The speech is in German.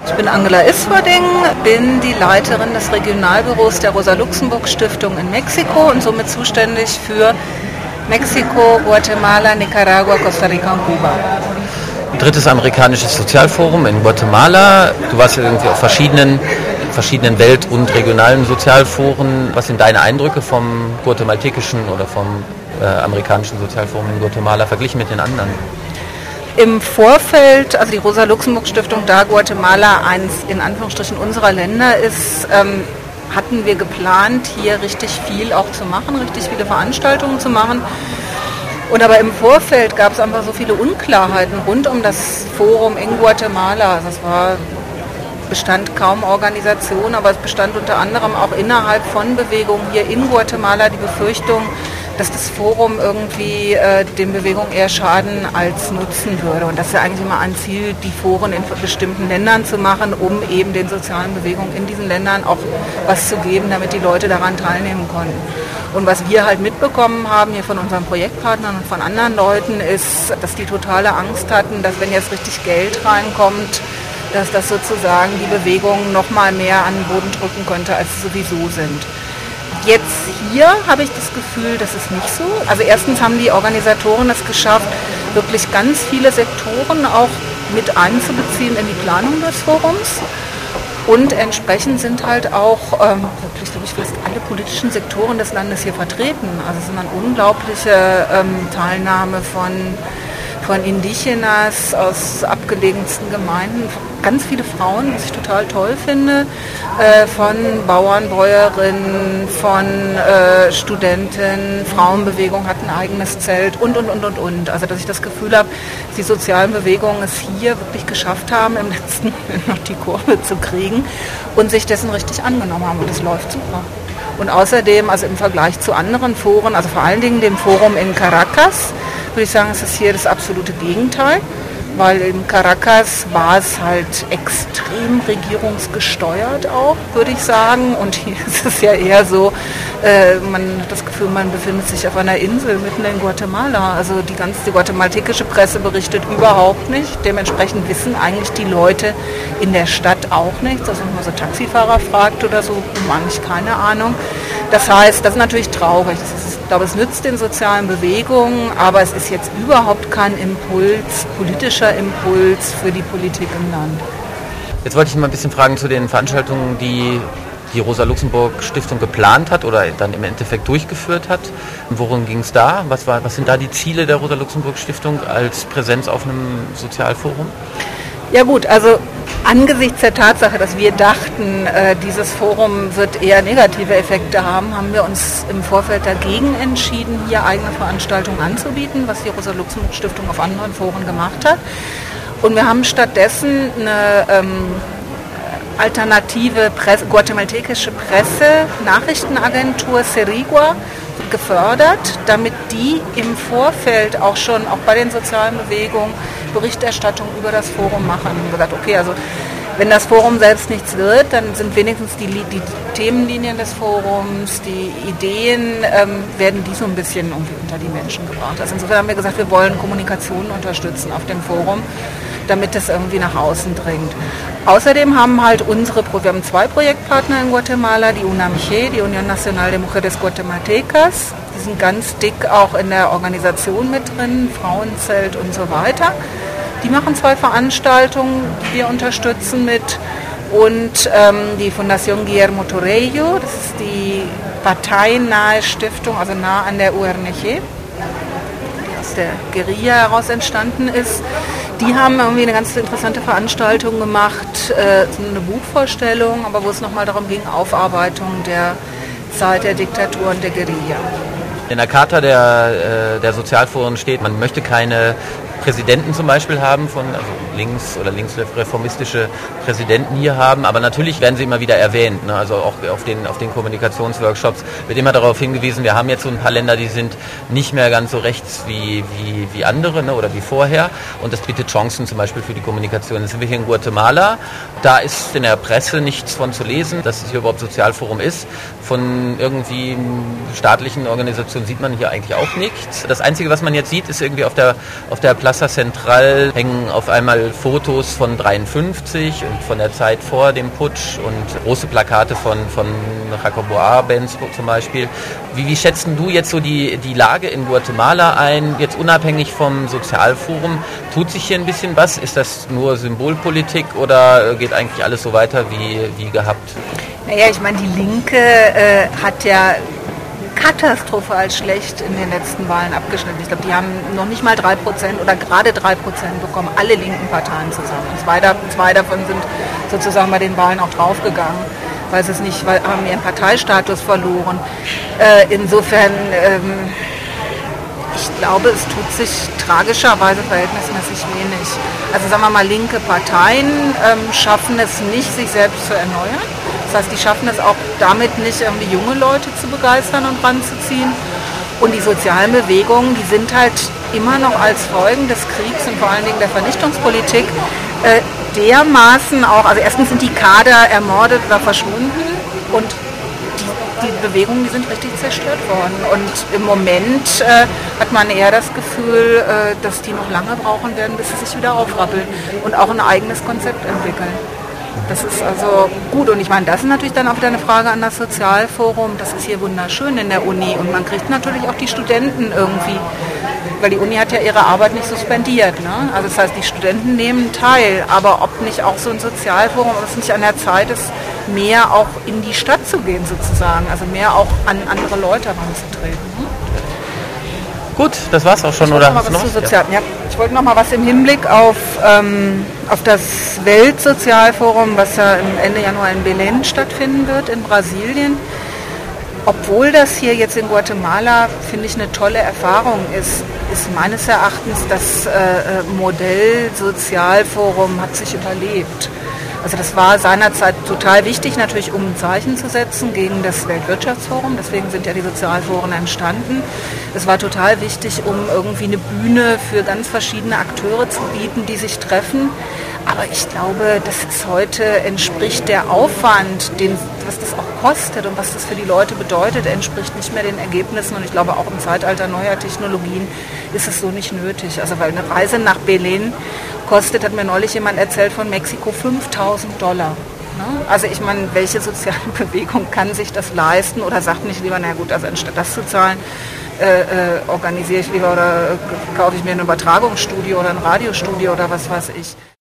Ich bin Angela Isfording, bin die Leiterin des Regionalbüros der Rosa-Luxemburg-Stiftung in Mexiko und somit zuständig für Mexiko, Guatemala, Nicaragua, Costa Rica und Kuba. Drittes amerikanisches Sozialforum in Guatemala. Du warst ja irgendwie auf verschiedenen Welt- und regionalen Sozialforen. Was sind deine Eindrücke vom guatemaltekischen oder vom amerikanischen Sozialforum in Guatemala verglichen mit den anderen? Im Vorfeld, also die Rosa-Luxemburg-Stiftung, da Guatemala eins in Anführungsstrichen unserer Länder ist, hatten wir geplant, hier richtig viel auch zu machen, richtig viele Veranstaltungen zu machen. Und aber im Vorfeld gab es einfach so viele Unklarheiten rund um das Forum in Guatemala. Also bestand kaum Organisation, aber es bestand unter anderem auch innerhalb von Bewegungen hier in Guatemala die Befürchtung, dass das Forum irgendwie den Bewegungen eher schaden als nutzen würde. Und das ist ja eigentlich immer ein Ziel, die Foren in bestimmten Ländern zu machen, um eben den sozialen Bewegungen in diesen Ländern auch was zu geben, damit die Leute daran teilnehmen konnten. Und was wir halt mitbekommen haben hier von unseren Projektpartnern und von anderen Leuten ist, dass die totale Angst hatten, dass wenn jetzt richtig Geld reinkommt, dass das sozusagen die Bewegungen noch mal mehr an den Boden drücken könnte, als sie sowieso sind. Jetzt hier habe ich das Gefühl, das ist nicht so. Also erstens haben die Organisatoren es geschafft, wirklich ganz viele Sektoren auch mit einzubeziehen in die Planung des Forums. Und entsprechend sind halt auch wirklich, glaube ich, fast alle politischen Sektoren des Landes hier vertreten. Also es ist eine unglaubliche Teilnahme von Indigenas aus abgelegensten Gemeinden, ganz viele Frauen, was ich total toll finde, von Bauern, Bäuerinnen, von Studenten, Frauenbewegung hat ein eigenes Zelt und. Also dass ich das Gefühl habe, dass die sozialen Bewegungen es hier wirklich geschafft haben, im letzten Moment noch die Kurve zu kriegen und sich dessen richtig angenommen haben und es läuft super. Und außerdem, also im Vergleich zu anderen Foren, also vor allen Dingen dem Forum in Caracas, würde ich sagen, es ist hier das absolute Gegenteil, weil in Caracas war es halt extrem regierungsgesteuert auch, würde ich sagen. Und hier ist es ja eher so, man hat das Gefühl, man befindet sich auf einer Insel mitten in Guatemala. Also die guatemaltekische Presse berichtet überhaupt nicht. Dementsprechend wissen eigentlich die Leute in der Stadt auch nichts. Also wenn man so Taxifahrer fragt oder so, haben eigentlich keine Ahnung. Das heißt, das ist natürlich traurig. Ich glaube, es nützt den sozialen Bewegungen, aber es ist jetzt überhaupt kein politischer Impuls für die Politik im Land. Jetzt wollte ich mal ein bisschen fragen zu den Veranstaltungen, die die Rosa-Luxemburg-Stiftung geplant hat oder dann im Endeffekt durchgeführt hat. Worum ging es da? Was sind da die Ziele der Rosa-Luxemburg-Stiftung als Präsenz auf einem Sozialforum? Ja gut, also angesichts der Tatsache, dass wir dachten, dieses Forum wird eher negative Effekte haben, haben wir uns im Vorfeld dagegen entschieden, hier eigene Veranstaltungen anzubieten, was die Rosa-Luxemburg-Stiftung auf anderen Foren gemacht hat. Und wir haben stattdessen eine alternative guatemaltekische Presse-Nachrichtenagentur Serigua gefördert, damit die im Vorfeld auch bei den sozialen Bewegungen Berichterstattung über das Forum machen. Wir haben gesagt, okay, also wenn das Forum selbst nichts wird, dann sind wenigstens die Themenlinien des Forums, die Ideen, werden die so ein bisschen irgendwie unter die Menschen gebracht. Also insofern haben wir gesagt, wir wollen Kommunikation unterstützen auf dem Forum, damit das irgendwie nach außen dringt. Außerdem haben wir haben 2 Projektpartner in Guatemala, die UNAMIG, die Unión Nacional de Mujeres Guatemaltecas. Die sind ganz dick auch in der Organisation mit drin, Frauenzelt und so weiter. Die machen 2 Veranstaltungen, die wir unterstützen mit. Und die Fundación Guillermo Torello, das ist die parteinahe Stiftung, also nah an der URNG, die aus der Guerilla heraus entstanden ist. Die haben irgendwie eine ganz interessante Veranstaltung gemacht, eine Buchvorstellung, aber wo es nochmal darum ging, Aufarbeitung der Zeit der Diktatur und der Guerilla. In der Charta der Sozialforen steht, man möchte keine Präsidenten zum Beispiel haben, also linksreformistische Präsidenten hier haben, aber natürlich werden sie immer wieder erwähnt, ne? Also auch auf den Kommunikationsworkshops wird immer darauf hingewiesen, wir haben jetzt so ein paar Länder, die sind nicht mehr ganz so rechts wie andere, ne? Oder wie vorher, und das bietet Chancen zum Beispiel für die Kommunikation. Jetzt sind wir hier in Guatemala, da ist in der Presse nichts von zu lesen, dass es hier überhaupt Sozialforum ist. Von irgendwie staatlichen Organisationen sieht man hier eigentlich auch nichts. Das Einzige, was man jetzt sieht, ist irgendwie auf der Plaza Central hängen auf einmal Fotos von 53 und von der Zeit vor dem Putsch und große Plakate von Jacobo Arbenz zum Beispiel. Wie schätzen du jetzt so die Lage in Guatemala ein, jetzt unabhängig vom Sozialforum? Tut sich hier ein bisschen was? Ist das nur Symbolpolitik oder geht eigentlich alles so weiter wie gehabt? Naja, ich meine, die Linke hat ja katastrophal schlecht in den letzten Wahlen abgeschnitten. Ich glaube, die haben noch nicht mal 3% oder gerade 3% bekommen, alle linken Parteien zusammen. Zwei davon sind sozusagen bei den Wahlen auch draufgegangen, weil haben ihren Parteistatus verloren. Insofern, ich glaube, es tut sich tragischerweise verhältnismäßig wenig. Also sagen wir mal, linke Parteien schaffen es nicht, sich selbst zu erneuern. Das heißt, die schaffen es auch damit nicht, irgendwie junge Leute zu begeistern und ranzuziehen. Und die sozialen Bewegungen, die sind halt immer noch als Folgen des Kriegs und vor allen Dingen der Vernichtungspolitik dermaßen auch, also erstens sind die Kader ermordet oder verschwunden und die Bewegungen, die sind richtig zerstört worden. Und im Moment hat man eher das Gefühl, dass die noch lange brauchen werden, bis sie sich wieder aufrappeln und auch ein eigenes Konzept entwickeln. Das ist also gut und ich meine, das ist natürlich dann auch wieder eine Frage an das Sozialforum. Das ist hier wunderschön in der Uni und man kriegt natürlich auch die Studenten irgendwie, weil die Uni hat ja ihre Arbeit nicht suspendiert. Ne? Also das heißt, die Studenten nehmen teil, aber ob nicht auch so ein Sozialforum, ob es nicht an der Zeit ist, mehr auch in die Stadt zu gehen sozusagen, also mehr auch an andere Leute heranzutreten. Gut, das war's auch schon, oder? Ich wollte noch mal was im Hinblick auf das Weltsozialforum, was ja Ende Januar in Belém stattfinden wird, in Brasilien. Obwohl das hier jetzt in Guatemala, finde ich, eine tolle Erfahrung ist meines Erachtens das Modell Sozialforum hat sich überlebt. Also das war seinerzeit total wichtig, natürlich um ein Zeichen zu setzen gegen das Weltwirtschaftsforum. Deswegen sind ja die Sozialforen entstanden. Es war total wichtig, um irgendwie eine Bühne für ganz verschiedene Akteure zu bieten, die sich treffen. Aber ich glaube, das ist heute, entspricht der Aufwand, was das auch kostet und was das für die Leute bedeutet, entspricht nicht mehr den Ergebnissen. Und ich glaube, auch im Zeitalter neuer Technologien ist es so nicht nötig. Also weil eine Reise nach Belém kostet, hat mir neulich jemand erzählt, von Mexiko $5.000. Ne? Also ich meine, welche soziale Bewegung kann sich das leisten oder sagt nicht lieber, na gut, also anstatt das zu zahlen, organisiere ich lieber oder kaufe ich mir ein Übertragungsstudio oder ein Radiostudio oder was weiß ich.